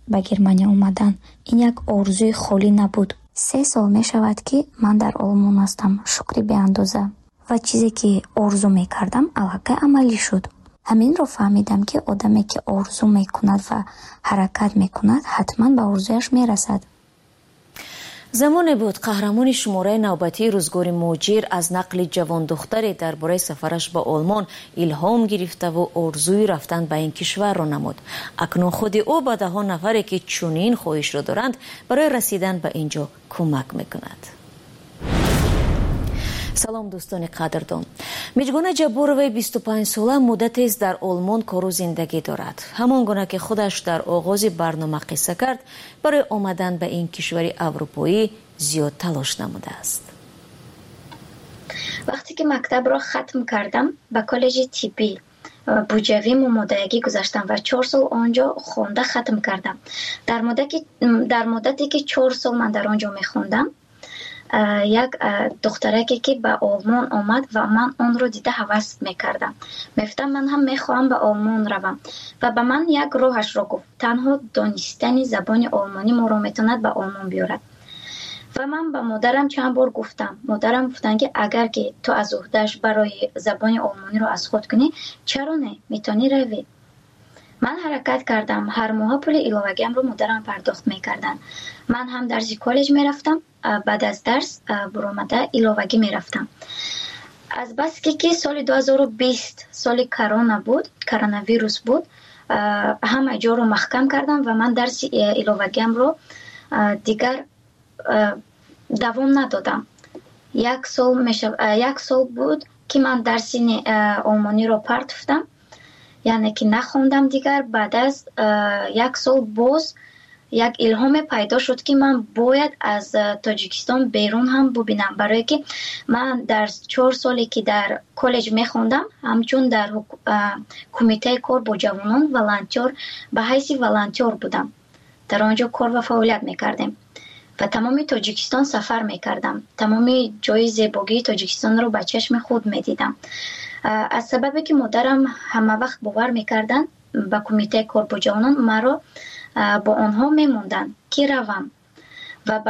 به گرمانیا اومدن این یک آرزوی خالی نبود. 3 سال می شود که من در آلمان هستم. شکری به اندازه و چیزی که آرزو می کردم الحقیقت عملی شد. همین رو فهمیدم که آدمی که آرزو می کند و حرکت می کند حتما به آرزویش می رسد. زمانی بود قهرمان شماره نوبتی روزگار موجیر از نقل جوان دختری درباره سفرش به آلمان الهام گرفته و آرزوی رفتن به این کشور را نمود. اکنون خود او به 10 نفری که چنین خواهش را دارند برای رسیدن به اینجا کمک میکند. سلام دوستان قدردان. میجگونه جبوروی 25 ساله مدتی است در آلمان کار و زندگی دارد. همان گونه که خودش در آغاز برنامه قصه کرد، برای آمدن به این کشور اروپایی زیاد تلاش نموده است. وقتی که مکتب را ختم کردم به کالج طبی بوجوی ممادگی گذاشتم و 4 سال آنجا خونده ختم کردم. در مدتی که 4 سال من در آنجا میخوندم، یک دخترکی که به آلمان آمد و من آن رو دیده هوس میکردم. میفتم من هم میخواهم به آلمان روم و به من یک راهش رو گفت. تنها دانستن زبان آلمانی ما رو میتوند به آلمان بیارد. و من به مادرم چند بار گفتم. مادرم گفتن که اگر که تو از عهده‌اش برای زبان آلمانی رو از خود کنی، چرا نه؟ میتونی روی. من حرکت کردم. هر ماه پول ایلاوگیم رو مادرم پرداخت میکردن. من هم درس کالج میرفتم. بعد از درس برآمده ایلاوگی میرفتم. از بس که سال 2020 سال کرونا بود، کرونا ویروس بود، همه جا رو محکم کردم و من درس ایلاوگیم رو دیگر دوام ندادم. یک سال بود که من درس آلمانی رو پرتفتم، یعنی که نخوندم دیگر. بعد از 1 سال باز یک الهام پیدا شد که من باید از تاجیکستان بیرون هم ببینم، برای که من در 4 سالی که در کالج میخوندم همچون در کمیته کار با جوانان ولنتیر به حیث ولنتیر بودم. در آنجا کار و فعالیت میکردیم و تمام تاجیکستان سفر میکردم. تمام جای زیبایی تاجیکستان رو به چشم خود میدیدم. از سببی که مادرم همه وقت باور میکردن به کمیته کار با جوانان، مرا با آنها میموندن که روم و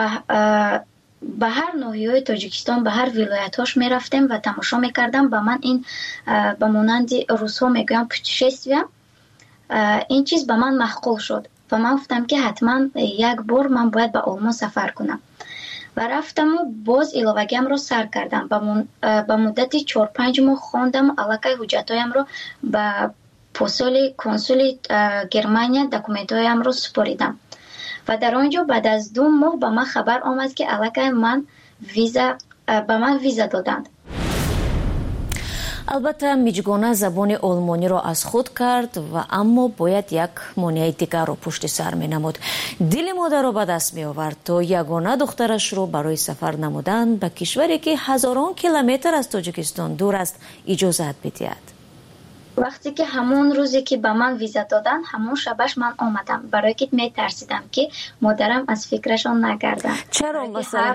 به هر ناحیه تاجیکستان به هر ولایت‌هاش میرفتیم و تماشا میکردم. به من این به مانند روس‌ها میگن پوتشستویه، این چیز به من معقول شد و من گفتم که حتما یک بار من باید به آلمان سفر کنم و رفتم و باز ایلاوگیم رو سر کردم. به مدتی 4-5 ماه خواندم. علاقه حجتایم رو به پستال کنسول گرمانیا دکومنتایم رو سپاریدم و در آنجا بعد از 2 ماه به من خبر آمد که علاقه من به من ویزا دادند. البته میجگونه زبان آلمانی را از خود کرد و اما باید یک مانع دیگر را پشت سر می نمود. دل مادر را به دست می آورد تا یگانه دخترش را برای سفر نمودن به کشوری که هزاران کیلومتر از تاجیکستان دور است اجازت بدهد. وقتی که همون روزی که به من ویزا دادن، همون شبش من آمدم، برای که می ترسیدم که مادرم از فکرشان نگردن. چرا مثلا؟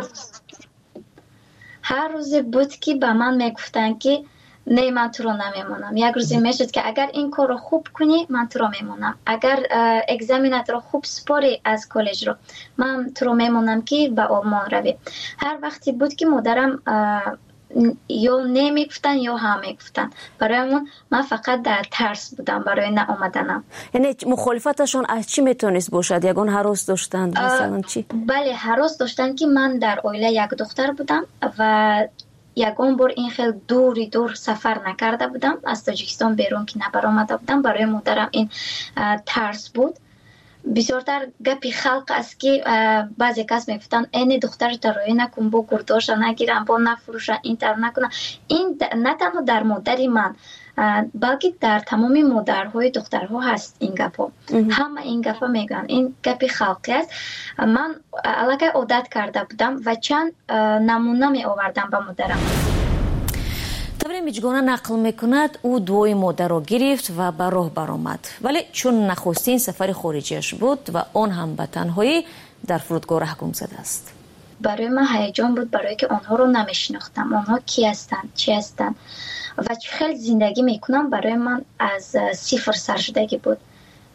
هر روز بود که به من می گفتن که نه من تو رو نمیمونم. یک روزی میشد که اگر این کار رو خوب کنی من تو رو میمونم، اگر اگزمینت رو خوب سپاری از کالج رو من تو رو میمونم که به آلمان روی. هر وقتی بود که مادرم یا نمیگفتن یا هم میگفتن، برایمون من فقط در ترس بودم برای نه آمدنم. یعنی مخالفتشون از چی میتونست باشد؟ یگان هراس داشتند مثلا چی؟ بله هراس داشتن که من در عائله یک دختر بودم و یگان بار این خیلی دور سفر نکرده بودم، از تاجیکستان بیرون که نبر آمده بودم. برای مادرم این ترس بود. بسیارتر گپی خلق است که بعضی کس میگفتن این دختر ترایی نکن، با گرداش نگیرن، با نفروشن، این تر نکنن. این نه تنها در مادری من بلکه در تمام مادرهای دخترها هست این گپا. همه این گپا میگن، این گپی خلقی است. من علاقه عادت کرده بودم و چند نمونه می آوردم به مادرم. طوری میجگونه نقل میکند او دوی مادر را گرفت و به راه برآمد، ولی چون نخستین سفر خارجیش بود و آن هم به تنهایی، در فرودگاه رهگم زده است. برای من هیجان بود، برای که آنها رو نمیشناختم. آنها کی هستند، چی هستند و چه خیلی زندگی میکنم. برای من از صفر سر شدگی بود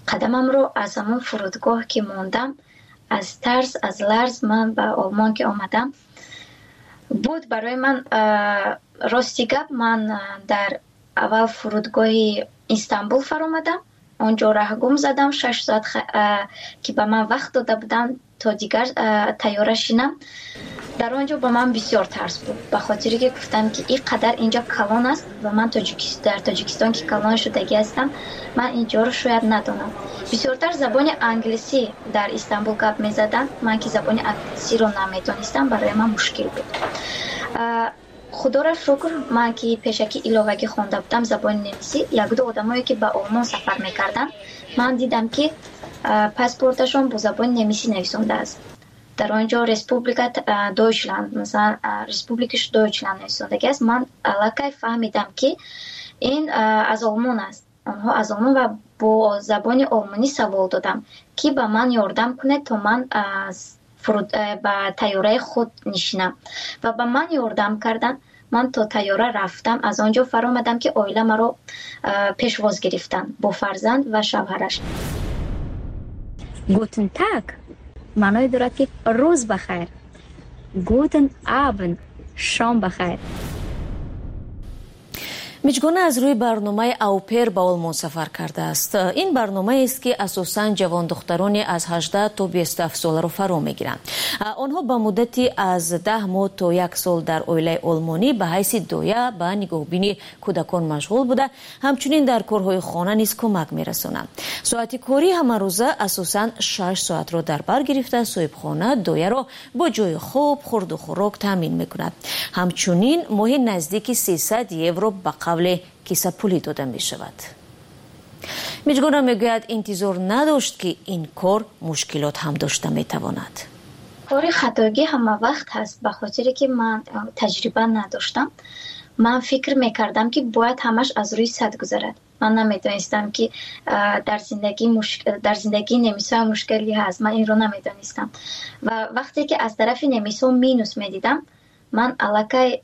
قدمم رو از همون فرودگاه که موندم، از ترس از لرز من به آلمان که آمدم بود برای من. راستی گپ من در اول فرودگاه استانبول فرآمدم، اونجا راه گم زدم 6 ساعت که به من وقت داده بودن تا دیگر تیاره شینم. در اونجا به من بسیار ترس بود، به خاطری که گفتم که این قدر اینجا کلان است و من در تاجیکستان که کلان شدگی هستم، من اینجا رو شاید ندانم. بسیارتر زبان انگلیسی در استانبول گپ میزدن، من که زبان انگلیسی رو نمیدانستم برای من مشکل بود. خدا را شکر من که پیشکی ایلاوگی خونده بودم زبان نمیسی، یک دو آدمایی که به آلمان سفر میکردن من دیدم که پاسپورتشون با زبان نمیسی نویسنده است. در آنجا رسپوبلیکا دویچلند، مثلا رسپوبلیکش دویچلند نویسندگی است. من علاقه فهمیدم که این از آلمان است. آنها از آلمان و با زبان آلمانی سوال دادم که به من یاردم کنه تا من به تیاره خود نشینم و به من یاردم کردن. من تا تیاره رفتم، از آنجا فرآمدم که اویله مرا پیشواز گرفتن با فرزند و شوهرش. گوتن تاگ معنای دارد که روز بخیر. گوتن آبند شام بخیر. میجگونه از روی برنامه اوپر به آلمان سفر کرده است. این برنامه است که اساساً جوان دخترانی از 18 تا 27 ساله را فرا میگیرند. آنها به مدتی از 10 ماه تا 1 سال در اویله آلمانی به حیث دایه به نگاهبینی کودکان مشغول بوده، همچنین در کارهای خانه نیز کمک میرسانند. ساعت کاری همه روزه اساساً 6 ساعت را در بر گرفته صاحبخانه دایه را با جای خواب، خورد و خوراک تامین میکند. همچنین ماهی نزدیک 300 یورو به قبل کیسه پولی داده می شود. میجگونه میگوید انتظار نداشت که این کار مشکلات هم داشته می تواند. کار خطاگی همه وقت هست، به خاطری که من تجربه نداشتم. من فکر میکردم که باید همش از روی سد گذرد. من نمیدانستم که در زندگی نمیسا مشکلی هست. من این رو نمیدانستم و وقتی که از طرف نمیسا مینوس میدیدم، من علاقه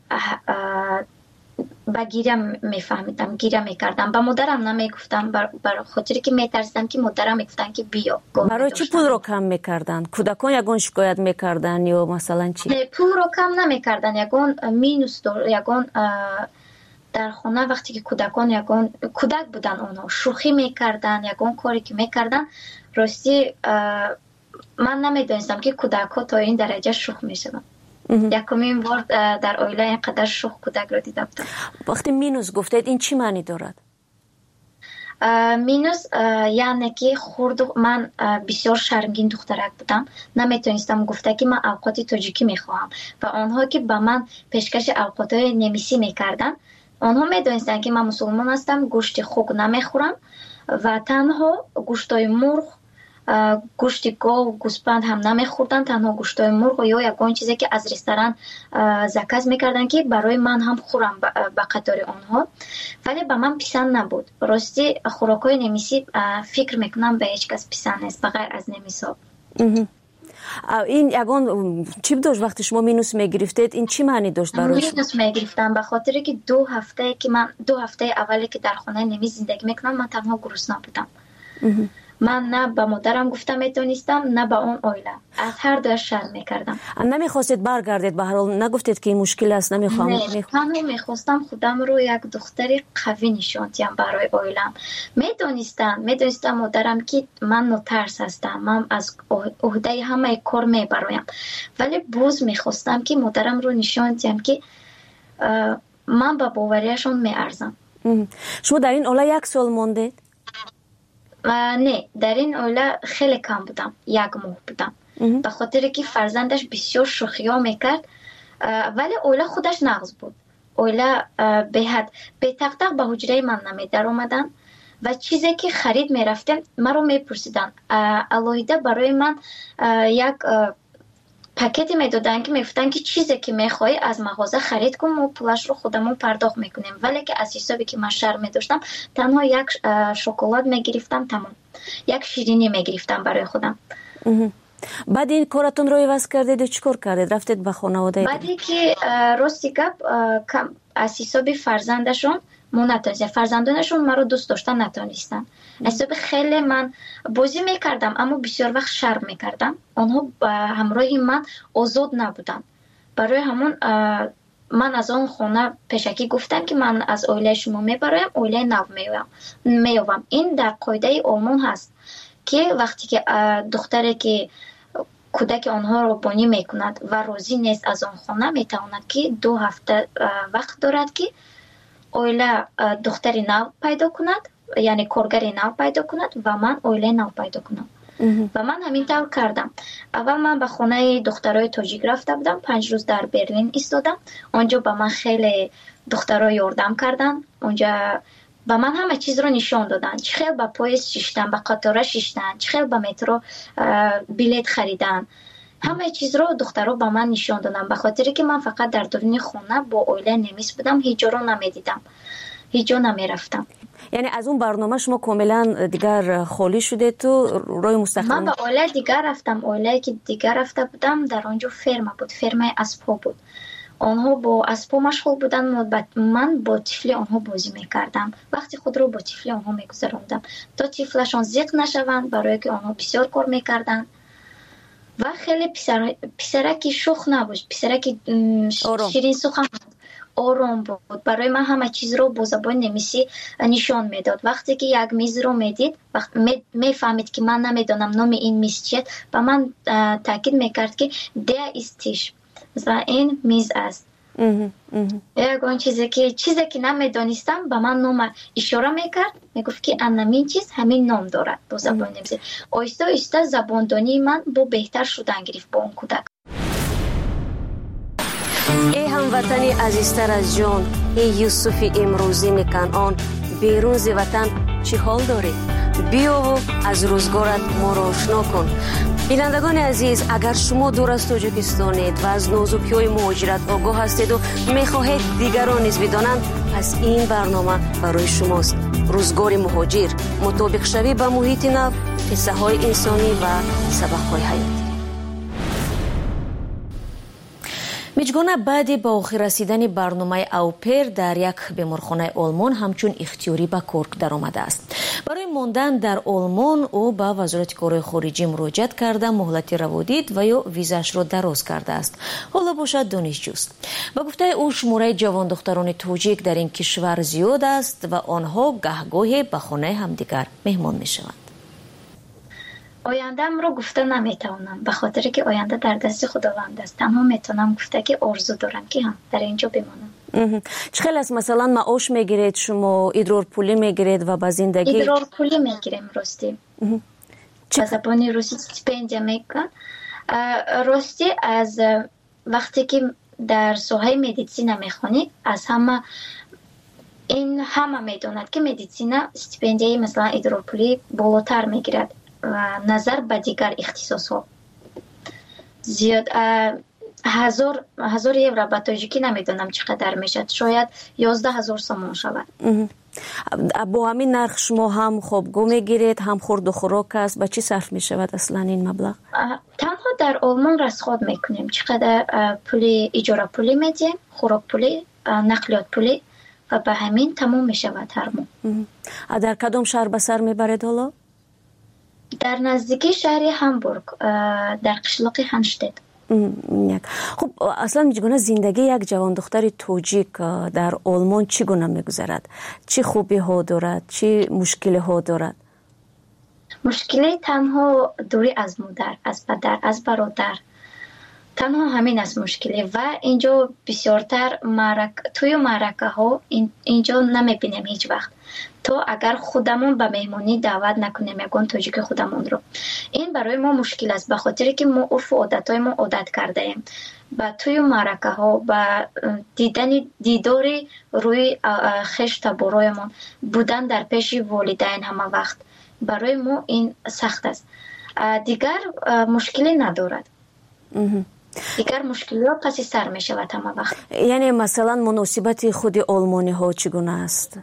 با گیره میفهمیدم، گیره میکردم. با مادرم نمیگفتم، برای خاطری که میترسیدم که مادرم میگفتن که بیا. برای چی پول رو کم میکردن؟ کودکان یگون شکایت میکردن یا مثلا چی؟ نه، پول رو کم نمیکردن، یگون مینوس یگون در خونه وقتی که کودکان یگون کودک بودن، اونا شوخی میکردن، یگون کاری که میکردن. راستی من نمیدونستم که کودک ها تا این درجه شوخ میشن. یکمین بار در اویله اینقدر شوخ کودک رو دیده بودم. وقتی مینوس گفتید این چی معنی دارد؟ مینوس یعنی که من بسیار شرمگین دخترک بودم، نمیتونستم گفته که من اوقات تاجیکی میخواهم و آنها که به من پیشکش اوقاتهای نمیسی میکردن، آنها میدونستن که من مسلمان هستم، گوشت خوک نمیخورم و تنها گوشتای مرغ، گوشت گاو و گوسفند هم نمیخوردن، تنها گوشتای مرغ یا یگان چیزی که از رستوران زکات میکردن که برای من هم خورم به قطار آنها، ولی به من پسند نبود. راستی خوراکای نمیسی فکر میکنم به هیچ کس پسند نیست بغیر از نمیسا. این یگان چی داشت وقتی شما مینوس میگرفتید؟ این چی معنی داشت برای شما؟ مینوس میگرفتم به خاطر که 2 هفته اولی که در خانه نمیز زندگی میکنم من تنها گرسنه بودم. من نه به مادرم گفتم میتونستم، نه به اون اویله، از هر دو شرم میکردم. نمیخواستید برگردید؟ به هر حال نگفتید که این مشکل است؟ نمیخوام. نه، تنها میخواستم خودم رو یک دختری قوی نشون دهم برای اویلم. میدونستم مادرم که من نترس هستم، من از عهده همه کار میبرایم، ولی باز میخواستم که مادرم رو نشون دهم که من به باوریشون میارزم. شما در این اوله 1 سال موندید؟ نه، در این اوله خیلی کم بودم، 1 ماه بودم، به خاطر که فرزندش بسیار شوخی ها میکرد، ولی اوله خودش نغز بود. اوله به تق به حجره من نمی در اومدن و چیزی که خرید میرفتم مرا میپرسیدن. الهیده برای من یک پاکتی میدادن که میگفتن که چیزی که میخوای از مغازه خرید کن، ما پولش رو خودمون پرداخت میکنیم. ولی که از حسابی که من شرم میداشتم تنها 1 شکلات میگرفتم، تمام 1 شیرینی میگرفتم برای خودم. بعد این کارتون رو عوض کردید و چیکار کردید؟ رفتید به خانواده؟ بعدی که راستی گپ از حسابی فرزندشون ما نتونستیم، فرزندانشون مرا دوست داشتن نتونستن. حساب خیلی من بازی میکردم اما بسیار وقت شرم میکردم. آنها با همراه من آزاد نبودن. برای همون من از اون خونه پیشکی گفتم که من از اویله شما میبرایم، اویله نو میوام. این در قاعده آلمان هست که وقتی که دختری که کودک آنها رو بانی میکند و راضی نیست از آن خانه، میتواند که 2 هفته وقت دارد که اویله دختری نو پیدا کند، یعنی کارگری نو پیدا کند و من اویله نو پیدا کنم. و من همین طور کردم. اول من به خانه دخترای تاجیک رفته بودم، 5 روز در برلین ایستادم. اونجا به من خیلی دخترها یاردم کردن. اونجا به من همه چیز رو نشان دادن. چه خیلی به پاییز شیشتن، به قطاره شیشتن، چه خیلی به مترو بلیت خریدن. همه چیز رو دخترها به من نشان دادن. به خاطری که من فقط در درون خونه با اویله نمیس بودم، هیچ جا رو نمیدیدم، هیچ جا نمیرفتم. یعنی از اون برنامه شما کاملا دیگر خالی شده تو روی مستقل؟ من به اویله دیگر رفتم. اویله که دیگر رفته بودم در آنجا فرما بود، فرمای اسبا بود. آنها با اسبا مشغول بودن، من با طفل آنها بازی میکردم. وقتی خود رو با طفل آنها میگذراندم تا طفلشان زیق نشوند، برای که آنها بسیار کار میکردن و خیلی پسرکی شوخ نبود، پسرکی شیرین سخن آرام بود. برای من همه چیز رو با زبان نمیسی نشان میداد. وقتی که یک میز رو میدید، میفهمید که من نمیدونم نام این میز چیه، و من تاکید میکرد که ده استیش، مثلا این میز است. اون چیزی که نمیدونستم به من نام اشاره میکرد، میگفت که همین چیز همین نام دارد با زبان نمیسی. آیسته آیسته زباندانی من با بهتر شدن گرفت با اون کودک. ای هموطنی عزیزتر از جان، ای یوسف امروزی کنعان، بیرون ز وطن چی حال داری؟ بیا و از روزگارت ما را آشنا کن. بینندگان عزیز، اگر شما دور از تاجیکستانید و از نازکی‌های مهاجرت آگاه هستید و میخواهید دیگران نیز بدانند، پس این برنامه برای شماست. روزگار مهاجر، مطابق شوی به محیط نو، قصه های انسانی و سبق های حیاتی. میجگونه بعد با آخر رسیدن برنامه اوپر در یک بیمارخانه آلمان همچون اختیاری به کار در آمده است. برای ماندن در آلمان او به وزارت کارهای خارجی مراجعت کرده مهلت روادید و یا ویزاش را دراز کرده است. حالا باشد دانشجوست. به گفته او شماره جوان دختران تاجیک در این کشور زیاد است و آنها گهگاهی به خانه همدیگر مهمان میشوند. آینده‌ام رو گفته نمیتونم، به خاطر که آینده در دست خداوند است. تنها میتونم گفته که آرزو دارم که هم در اینجا بمانم. چقدر است مثلا معاش میگیرید شما؟ ادرار پولی میگیرید و با زندگی؟ ادرار پولی میگیریم راستی. به زبان روسی استیپندیا میگن. راستی از وقتی که در ساحه مدیسین میخونید، از همه میدوند که مدیسین استیپندیای مثلا ادرار پولی بالاتر میگیرد و نظر به دیگر اختصاصات. زیاد 1000 یورو به تاجیکی نمیدونم چقدر میشد، شاید 11000 سومون شود. با همین نرخ شما هم خوابگاه میگیرید، هم خورد و خوراک است، به چی صرف میشود اصلا این مبلغ؟ تنها در آلمان رصد میکنیم چقدر پولی اجاره پولی میدیم، خوراک پولی، نقلیات پولی و به همین تمام میشود هر ماه. در کدام شهر به سر میبرید حالا؟ در نزدیکی شهر هامبورگ، در قشلاق هانشتت. خب اصلا میگونه زندگی یک جوان دختر تاجیک در آلمان چگونه میگذرد؟ چه خوبی ها دارد؟ چه مشکلی ها دارد؟ مشکلی تنها دوری از مادر، از پدر، از برادر، تنها همین است مشکلی. و اینجا بسیارتر توی معرکه ها اینجا نمیبینیم هیچ وقت. تو اگر خودمون به مهمانی دعوت نکنیم یگان تاجیک خودمون رو، این برای ما مشکل است، به خاطر که ما عرف و عادتهای ما عادت کرده ایم با توی معرکه ها، با دیدار روی خشت برایمون بودن در پیش والدین همه وقت، برای ما این سخت است. دیگر مشکلی ندارد. دیگر مشکلی ها پس سر می شود همه وقت. یعنی مثلا مناسبت خود آلمانی ها چگونه است؟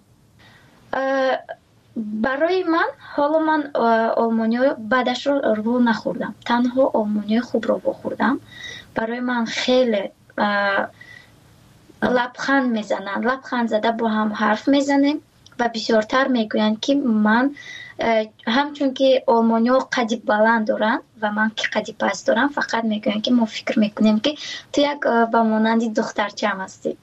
برای من حالا من آلمانی بعدش رو نخوردم، تنها آلمانی خوب رو بخوردم. برای من خیلی لبخند میزنن. لبخند زده با هم حرف میزنیم و بسیارتر میگویند که من همچون که آلمانی‌ها قد بلند دارن و من که قد پست دارم، فقط میگویند که ما فکر میکنیم که تو یک با مانند دخترچه‌ام هستی.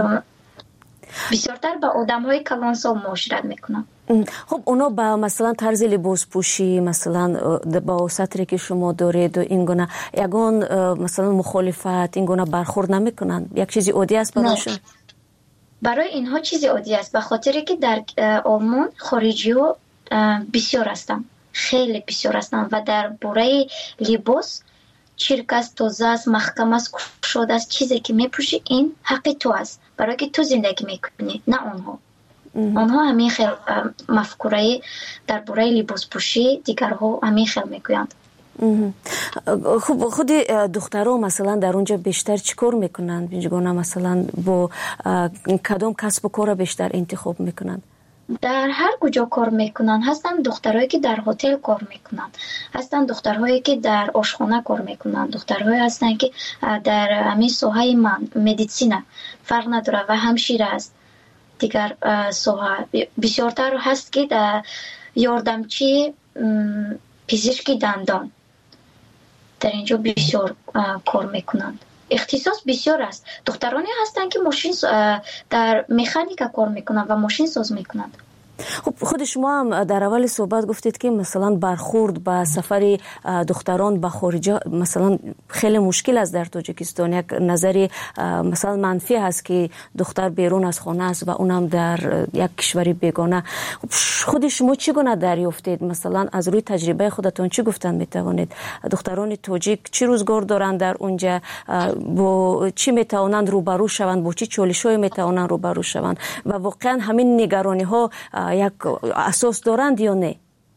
بسیارتر با آدم‌های کلانسال معاشرت میکنن. خب اونا با مثلا طرز لباس پوشی، مثلا با سطری که شما دارید و این گونه یگان مثلا مخالفت این گونه برخورد نمیکنن؟ یک چیزی عادی است برایشون؟ برای اینها چیزی عادی است، به خاطری که در آلمان خارجی‌ها بسیار هستند، خیلی بسیار هستند و در باره لباس چرک است، تازه است، محکم است، کشاده است. چیزی که میپوشی این حق تو است، برای که تو زندگی میکنی، نه آنها. آنها همین خیلی مفکوره در باره لباس پوشی دیگرها همین خیلی میگویند. خب خود دخترها مثلا در اونجا بیشتر چیکار میکنند؟ بینجگونه مثلا با کدام کسب و کار بیشتر انتخاب میکنند؟ در هر کجا کار میکنن. هستند دخترهایی که در هتل کار میکنن، هستند دخترهایی که در آشخانه کار میکنن، دخترهایی هستند که در همین ساحه مدیسینه فرق نداره و همشیره است. دیگر ساحه بسیارتر هست که در یاردمچی پزشکی دندان در اینجا بسیار کار میکنند. اختصاص بسیار است. دخترانی هستند که ماشین در مکانیک کار میکنند و ماشین ساز میکنند. خب خود شما هم در اول صحبت گفتید که مثلا برخورد با سفر دختران به خارج مثلا خیلی مشکل است در تاجیکستان. یک نظری مثلا منفی هست که دختر بیرون از خانه است و اونم در یک کشوری بیگانه. خود شما چگونه دریافتید؟ مثلا از روی تجربه خودتون چی گفتن میتوانید؟ دختران تاجیک چی روزگار دارند در اونجا؟ با چی میتوانند روبرو شوند؟ با چی چالش‌های میتوانند روبرو شوند؟ و واقعا همین نگرانی ها یک اساس دارند یا نه؟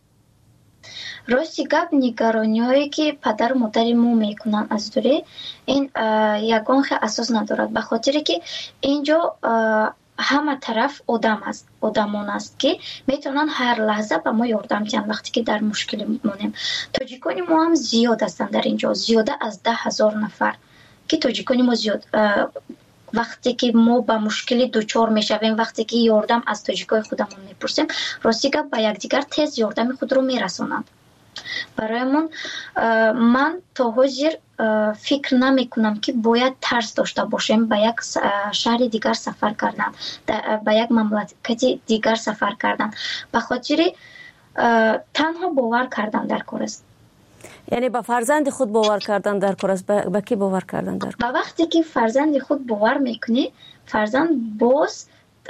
راستی گپ نگرانی هایی که پدر و مادر ما میکنن از دوره این یگان خیلی اساس ندارد، به خاطر که اینجا همه طرف آدمان است که میتونن هر لحظه به ما یاردم کنن وقتی که در مشکل مونیم. تاجیکانی ما هم زیاد هستند در اینجا، زیاده از 10,000 نفر که تاجیکانی ما زیاد وقتی که ما با مشکلی دوچار میشویم، وقتی که یاردم از تاجیکای خودمون میپرسیم، راستی که با یکدیگر تیز یاردم خود رو میرسونند. برایمون من تا حاضر فکر نمیکنم که باید ترس داشته باشیم با یک شهر دیگر سفر کردن، با یک مملکت دیگر سفر کردن، به خاطر تنها باور کردن در کار است. یعنی با فرزند خود باور کردن در کار است. با کی باور کردن در کار؟ با وقتی که فرزند خود باور میکنی، فرزند باز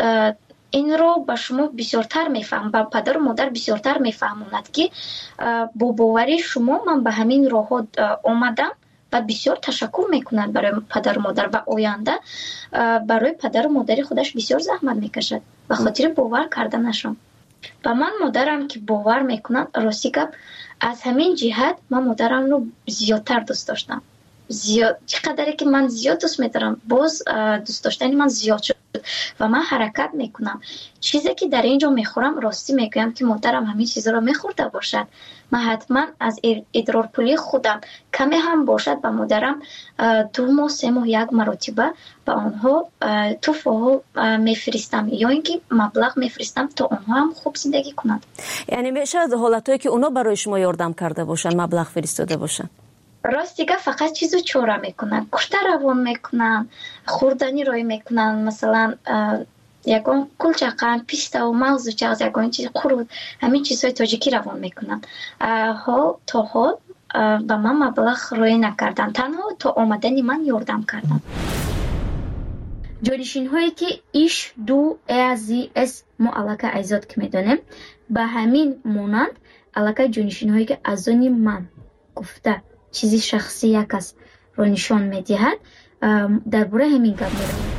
این رو به شما بسیارتر میفهم، با پدر و مادر بسیارتر میفهموند که با باوری شما من به همین راه آمدم و بسیار تشکر میکنند برای پدر و مادر و آینده برای پدر و مادری خودش بسیار زحمت میکشد به خاطر باور کردنشون. و من مادرم که باور میکنند، راستی که از همین جهت من مادرم رو زیادتر دوست داشتم. زیاد چقدری که من زیاد دوست می‌دارم، باز دوست داشتنی من زیاد شد و من حرکت میکنم. چیزی که در اینجا میخورم، راستی میگم که مادرم همین چیزا رو میخورده باشد، من حتما از ادرار پولی خودم کمی هم باشد به مادرم 2 ماه 3 ماه یک مرتبه به آنها تحفه میفرستم یا اینکه مبلغ میفرستم تا آنها هم خوب زندگی کنند. یعنی میشه حالتایی که اونا برای شما یاردم کرده باشن، مبلغ فرستاده باشن؟ راست دیگه فقط چیزو چوره میکنن، کشته روان میکنن، خوردنی روی میکنن، مثلا یکان کلچقن، پیستا و موز و چغز یکان چیز خورد، همین چیزهای تاجیکی روان میکنن. تا حال به من مبلغ روی نکردن، تنها تا آمدنی من یاردم کردن. جانشین هایی که ایش دو ازی اس ما علاقه ایزاد که میدونیم، به همین مونند علاقه جانشین هایی که از آنی من گفته چیزی شخصی یک کس رو نشان میدهد، درباره همین گپ می‌رود.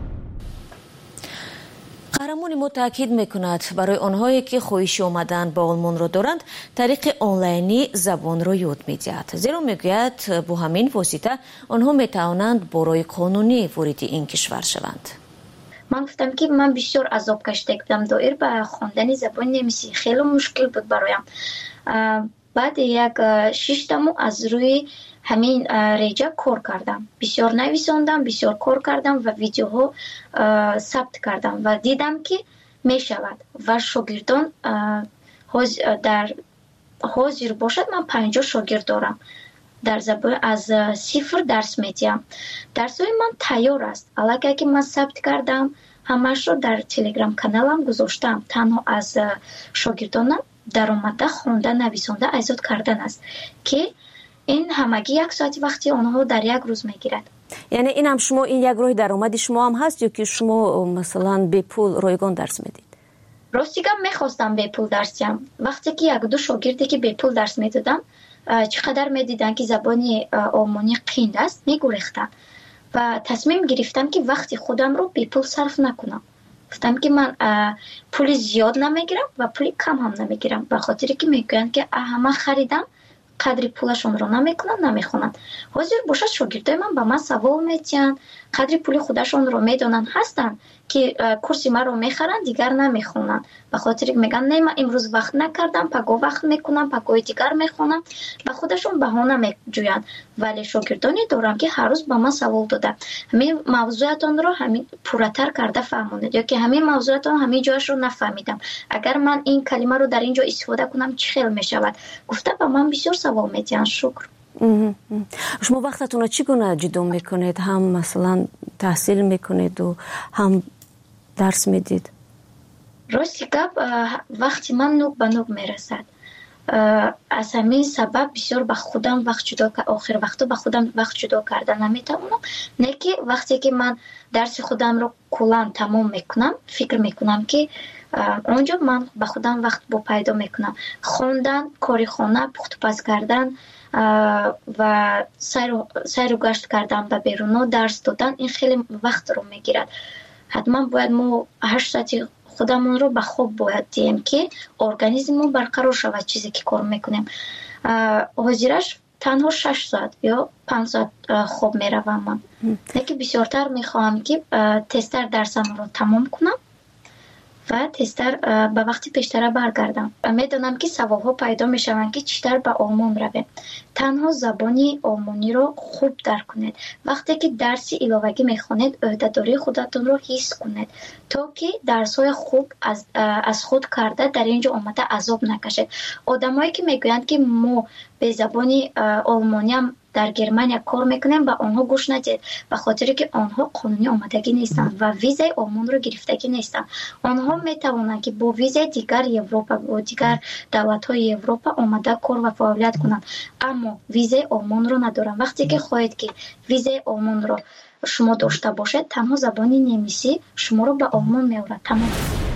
قهرمان ما تاکید میکند برای آنهایی که خواهش آمدن به آلمان را دارند، طریق آنلاینی زبان را یاد میدهد. زیرا میگوید با همین واسطه آنها میتوانند برای قانونی وارد این کشور شوند. من گفتم که من بسیار عذاب کشیده بودم، دایر به خواندن زبان نمیسی خیلی مشکل بود برایم. بعد یک 6 تا از روی همین ریجا کار کردم. بسیار نویساندم، بسیار کار کردم و ویدیوها ثبت کردم و دیدم که می شود و شاگردان در حاضر باشد. من 50 شاگرد دارم. در زبان از صفر درس میدیم. درسای من تیار است. الان که من ثبت کردم همش رو در تلگرام کانالم گذاشتم. تنها از شاگردانم در اومده خوندن، نویسنده، ایجاد کردن است که این همگی 1 ساعت وقتی آنها در یک روز میگیرد. یعنی این هم شما، این یک راه درآمدی شما هم هست یا که شما مثلا به پول رایگان درس میدید؟ راستیگم میخواستم به پول درس دیم. وقتی که 1-2 شاگردی که به پول درس میدادم چقدر میدیدن که زبانی آلمانی قیند است میگریختن و تصمیم گرفتم که وقتی خودم رو به پول صرف نکنم. گفتم که من پول زیاد نمیگیرم و پول کم هم نمیگیرم، به خاطری که میگن که همه خریدم قدری پولشون رو نمیکنن، نمیخونن. حاضر باشد شاگردای من به من سوال میتین، قدری پول خودشون رو میدونن، هستن که کورس ما رو میخرن دیگر نمیخونن، به خاطر که میگن نه من امروز وقت نکردم، پگاه وقت میکنم، پگاه دیگر میخونم، به خودشون بهانه میجوین. ولی شاگردانی دارم که هر روز به من سوال داده همین موضوعتون رو همین پورتر کرده فهموندید یا که همین موضوعتون همین جایش رو نفهمیدم، اگر من این کلمه رو در اینجا استفاده کنم چه خیلی میشود. گفته به من بسیار سوال میتین. شکر. شما وقتتون رو چگونه جدا میکنید؟ هم مثلا تحصیل میکنید و هم درس میدید؟ راستی گپ وقتی من نوک به نوک میرسد. از همین سبب بسیار به خودم وقت جدا، آخر وقتا به خودم وقت جدا کردن نمیتونم. نه که وقتی که من درس خودم رو کلا تمام میکنم فکر میکنم که اونجا من به خودم وقت با پیدا میکنم. خوندن، کاری خانه، پخت پز کردن و سیر و گشت کردن به بیرون، درس دادن، این خیلی وقت رو میگیرد. حتما باید ما 8 ساعت خودمون رو به خواب باید دیم که ارگانیسممون برقرار شود. چیزی که کار میکنیم حاضرش تنها 6 ساعت یا 5 ساعت خواب میروم من. لیکن بسیارتر میخواهم که تستر درسم رو تمام کنم و تستر به وقتی پیشتر برگردم. میدونم که سوالها پیدا میشوند که چطور به آلمان رویم. تنها زبانی آلمانی رو خوب درک کنید. وقتی که درسی علاوگی میخونید عهده‌داری خودتون رو حس کنید تا که درس‌های خوب از خود کرده در اینجا آمده عذاب نکشید. آدمایی که میگویند که ما به زبانی آلمانی هم در گرمانیا کار میکنیم با آنها گوش ندید، به خاطر که آنها قانونی آمدگی نیستند و ویزای آلمان رو گرفتگی نیستند. آنها میتوانند که با ویزای دیگر اروپا و دیگر دولت‌های اروپا آمده کار و فعالیت کنند، اما ویزای آلمان رو ندارند. وقتی که خواهید که ویزای آلمان رو شما داشته باشید تنها زبانی نمیسی شما رو به آلمان میآورد. تمام.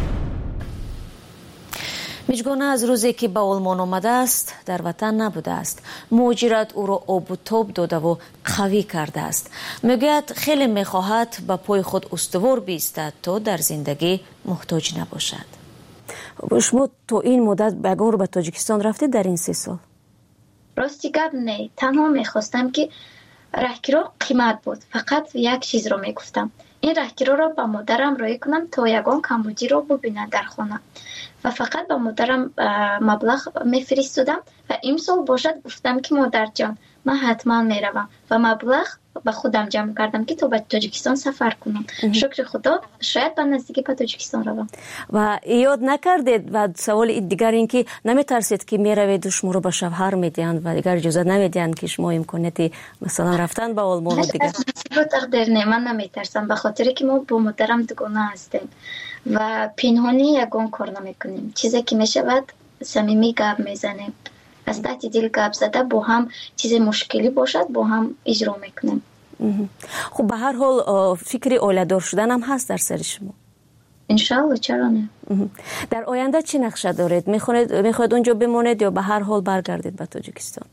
میجگانه از روزی که به آلمان آمده است در وطن نبوده است. مهاجرت او را آب و تاب داده و قوی کرده است. میگوید خیلی میخواهد به پای خود استوار بایستد تا در زندگی محتاج نباشد. شما تو این مدت بگاه به تاجیکستان رفتید در این 3 سال؟ راستی گپ نه، تنها میخواستم که راهگیرا قیمت بود. فقط یک چیز رو میگفتم، این راهگیرا رو با مادرم رای کنم تا یگان کمبودی رو ببینه در خانه و فقط با مادرم مبلغ میفرستادم و امسال باشد گفتم که مادر جان من حتما میروم و مبلغ با خودم جمع کردم که تا به تاجیکستان سفر کنم. شکر خدا شاید به نزدیکی به تاجیکستان روم. و یاد نکردید و سوال دیگر این که نمیترسید که میروید و شما رو به شوهر میدین و دیگر اجازه نمیدین که شما امکانیت مثلا رفتن به آلمان و دیگر؟ تقدیر نه، من نمیترسم به خاطر که ما با مادرم دوگانه هستیم و پنهانی یگان کار نمیکنیم. چیزی که میشود صمیمی گپ میزنیم، از تحت دل گپ زده با هم چیز مشکلی باشد با هم اجرا میکنیم. خب به هر حال فکر اولیه‌دار شدن هم هست در سر شما؟ انشالله، چرا نه. در آینده چی نقشه دارید؟ میخواید اونجا بمانید یا به هر حال برگردید به تاجیکستان؟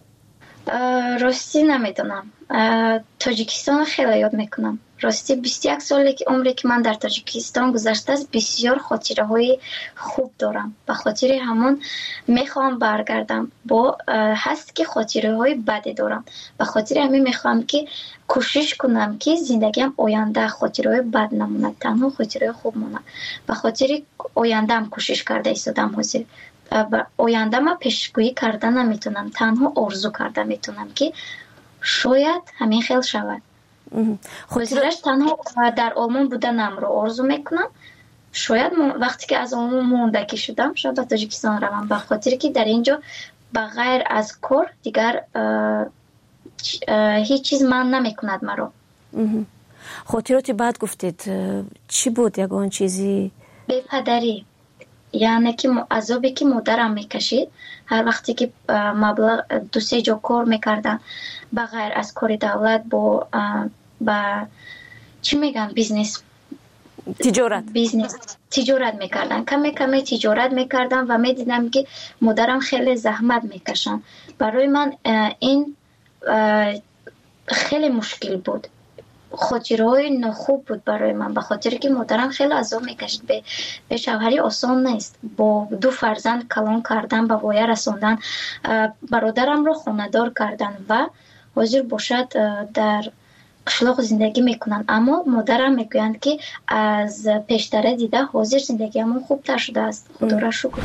راستی نمیدونم. تاجیکستان خیلی یاد میکنم. راستی 21 سالی که عمری که من در تاجیکستان گذشته است بسیار خاطره های خوب دارم. به خاطر همون میخوام برگردم. با هست که خاطره های بدی دارم. به خاطر همین میخوام که کوشش کنم که زندگیم آینده خاطره های بد نمونه، تنها خاطره خوب مونه. به خاطر آینده هم کوشش کرده ایستادم حاضر. آینده ما پیشگویی کرده نمیتونم، تنها آرزو کرده میتونم که شاید همین خیلی شود. خودش تنها در آلمان بودنم رو آرزو میکنم. شاید وقتی که از آلمان موندگی شدم شاید به تاجیکستان روم، به خاطر که در اینجا بغیر از کار دیگر هیچ چیز من نمیکند مرا. خاطراتی بعد گفتید چی بود یگان چیزی؟ بی‌پدری، یعنی که عذابی که مادرم میکشید هر وقتی که مبلغ 2-3 جا کار میکردم بغیر از کار دولت با چی میگن بیزنس تجارت میکردن، کمی تجارت میکردن و میدیدم که مادرم خیلی زحمت میکشن. برای من این خیلی مشکل بود، خاطرهای ناخوب بود برای من، به خاطر که مادرم خیلی عذاب میکشید. به شوهری آسان نیست، با 2 فرزند کلان کردن، به وایه رساندن، برادرم رو خانه‌دار کردن و حاضر باشد در قشلاق زندگی میکنن. اما مادرم میگویند که از پیشتره دیده حاضر زندگیمون خوبتر شده است. خدا را شکر.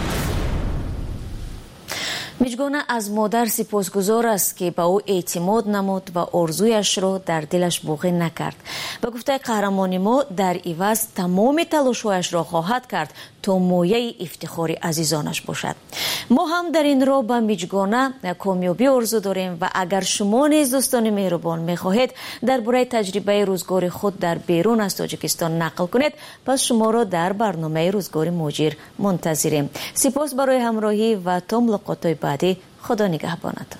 میجگانه از مادر سپاسگزار است که به او اعتماد نمود و آرزویش را در دلش باقی نکرد. به گفته قهرمان ما در عوض تمام تلاش‌هایش را خواهد کرد تا مایه افتخار عزیزانش باشد. ما هم در این راه به میجگانه کامیابی آرزو داریم و اگر شما نیز دوستان مهربان میخواهید درباره تجربه روزگار خود در بیرون از تاجیکستان نقل کنید، پس شما را در برنامه روزگار مهاجر منتظریم. سپاس برای همراهی و تا ملاقات بعدی. خدا نگهبانتان.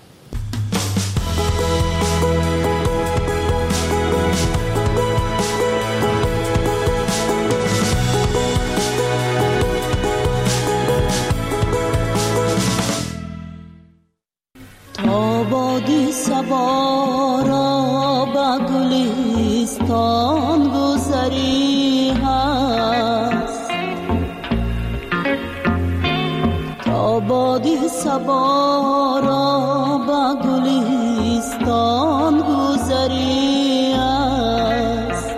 آبادی سوارا با گلستان گذری هست، آبادی سوارا با گلستان گذری هست،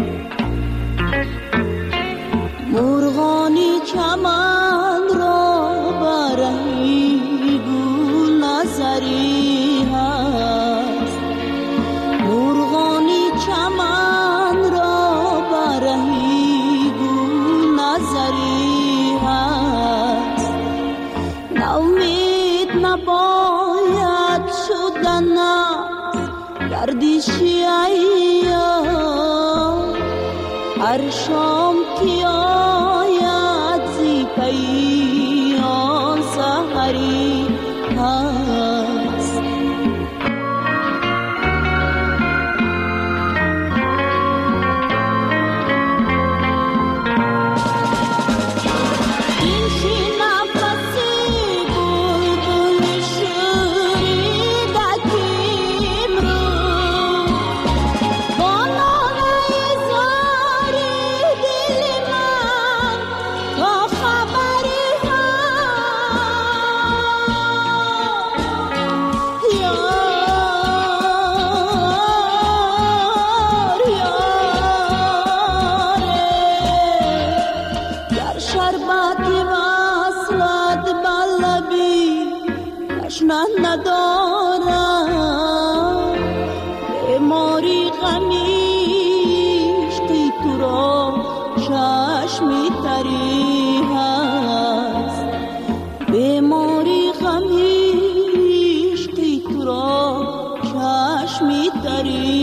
مرغانی چمن را برای گل نظری هست، مرغانی چمن را برای گل نظری هست. ناامید نباید شدن گردشی ایام، هر شام که آید زی پیام سحری هست. این که نفسی بلبل شوریدکیم رو با ناله زاری دل من تا خبری هست. در شربتی وصلت بلبی تشنه ندارم، بیماری غمیش که تو را چشمی تری هست، بیماری غمیش که تو را چشمی تری